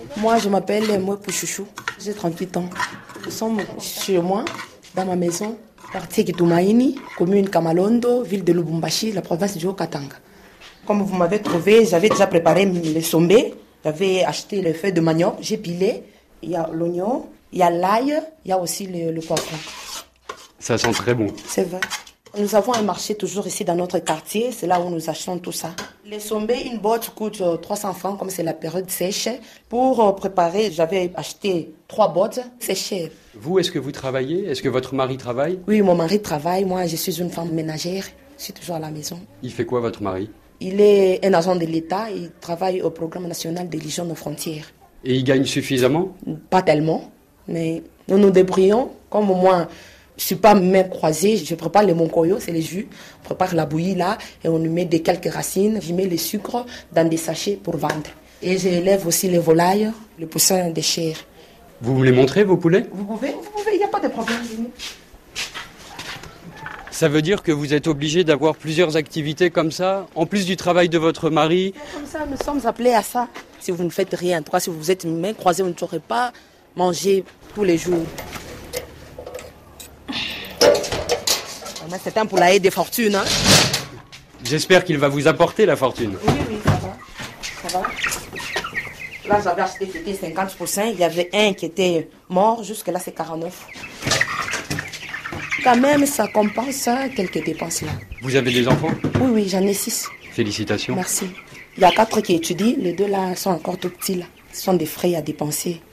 Moi, je m'appelle Mouepou Chouchou, j'ai 38 ans. Nous sommes chez moi, dans ma maison, quartier Kitoumaïni, commune Kamalondo, ville de Lubumbashi, la province du Haut-Katanga. Comme vous m'avez trouvé, j'avais déjà préparé les sombés, j'avais acheté les feuilles de manioc, j'ai pilé, il y a l'oignon, il y a l'ail, il y a aussi le poivron. Ça sent très bon. C'est vrai. Nous avons un marché toujours ici dans notre quartier, c'est là où nous achetons tout ça. Les sombés, une boîte coûte 300 francs, comme c'est la période sèche. Pour préparer, j'avais acheté 3 boîtes, c'est cher. Vous, est-ce que vous travaillez? Est-ce que votre mari travaille? Oui, mon mari travaille, moi je suis une femme ménagère, je suis toujours à la maison. Il fait quoi, votre mari? Il est un agent de l'État, il travaille au programme national de l'hygiène aux frontières. Et il gagne suffisamment? Pas tellement, mais nous nous débrouillons, comme moi... Je ne suis pas main croisée, je prépare les monkoyo, c'est les jus. On prépare la bouillie là et on lui met quelques racines. Je mets le sucre dans des sachets pour vendre. Et j'élève aussi les volailles, les poussins de chair. Vous me les montrez, vos poulets? Vous pouvez, il n'y a pas de problème. Ça veut dire que vous êtes obligé d'avoir plusieurs activités comme ça, en plus du travail de votre mari? Comme ça, nous sommes appelés à ça. Si vous ne faites rien, en tout cas, si vous êtes main croisée, vous ne saurez pas manger tous les jours. C'est un poulailler de fortune. Hein? J'espère qu'il va vous apporter la fortune. Oui, ça va. Là, j'avais acheté, c'était 50%. Il y avait un qui était mort, jusque-là, c'est 49. Quand même, ça compense quelques dépenses là. Vous avez des enfants? Oui, j'en ai 6. Félicitations. Merci. Il y a 4 qui étudient, les 2 là sont encore tout petits là. Ce sont des frais à dépenser.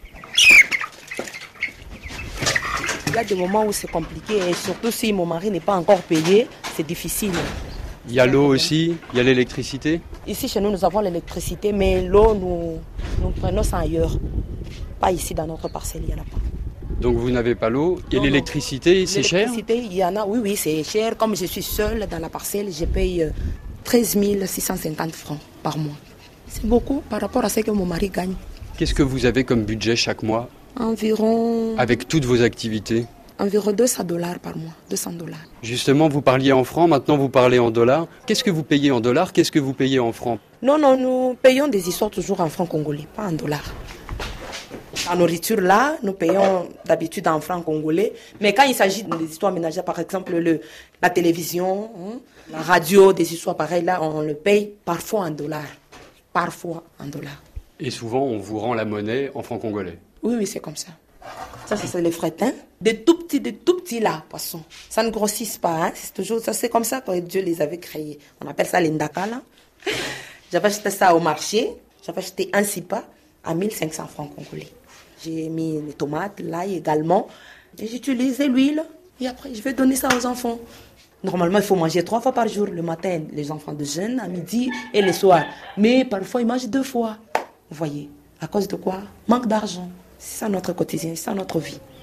Il y a des moments où c'est compliqué et surtout si mon mari n'est pas encore payé, c'est difficile. Il y a l'eau aussi, il y a l'électricité. Ici chez nous, nous avons l'électricité, mais l'eau, nous prenons ça ailleurs. Pas ici dans notre parcelle, il n'y en a pas. Donc vous n'avez pas l'eau et l'électricité, c'est cher? L'électricité, il y en a, oui, c'est cher. Comme je suis seule dans la parcelle, je paye 13 650 francs par mois. C'est beaucoup par rapport à ce que mon mari gagne. Qu'est-ce que vous avez comme budget chaque mois? Environ... Avec toutes vos activités? Environ $200 par mois, $200. Justement, vous parliez en francs, maintenant vous parlez en dollars. Qu'est-ce que vous payez en dollars? Qu'est-ce que vous payez en francs? Non, nous payons des histoires toujours en francs congolais, pas en dollars. La nourriture, là, nous payons d'habitude en francs congolais. Mais quand il s'agit des histoires ménagères, par exemple, la télévision, la radio, des histoires pareilles, là, on le paye parfois en dollars. Parfois en dollars. Et souvent, on vous rend la monnaie en francs congolais? Oui, c'est comme ça. Ça, c'est les frétins. Des tout petits là, poissons. Ça ne grossisse pas, hein. C'est toujours ça. C'est comme ça que Dieu les avait créés. On appelle ça les ndaka, là. J'avais acheté ça au marché. J'avais acheté un sipa à 1500 francs congolais. J'ai mis les tomates, l'ail également. Et j'ai utilisé l'huile. Et après, je vais donner ça aux enfants. Normalement, il faut manger 3 fois par jour. Le matin, les enfants déjeunent, à midi et le soir. Mais parfois, ils mangent 2 fois. Vous voyez. À cause de quoi? Manque d'argent. C'est ça notre quotidien, c'est ça notre vie.